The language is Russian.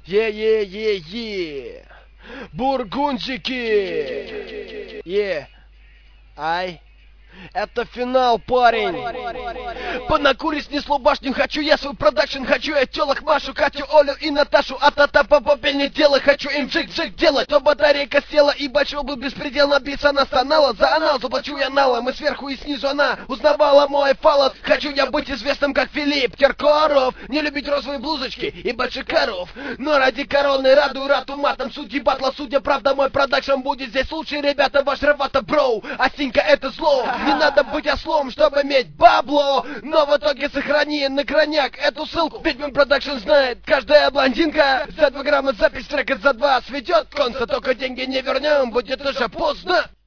Е-е-е-е. Бургунчики. Ай. Это финал, парень. Понакурить снесло башню. Хочу я свой продакшн. Хочу я телок Машу, Катю, Олю и Наташу. А-та-та по попе не делай. Хочу им джик-джик делать. Но батарейка села и большой был беспредел. Набиться она стонала. За анал заплачу я налом. И сверху и снизу она узнавала мой фалос. Хочу я быть известным как Филипп Киркоров. Не любить розовые блузочки и больших коров. Но ради короны радую рату матом. Судьи батла, судя правда, мой продакшн будет здесь лучше. Ребята, ваш Равата броу. А Синька это зло. Не надо быть ослом, чтобы иметь бабло. Но в итоге сохрани на крайняк эту ссылку. Ведь мой продакшн знает каждая блондинка. За 2 грамма запись трека за 2 сведет конца. Только деньги не вернем, будет уже поздно.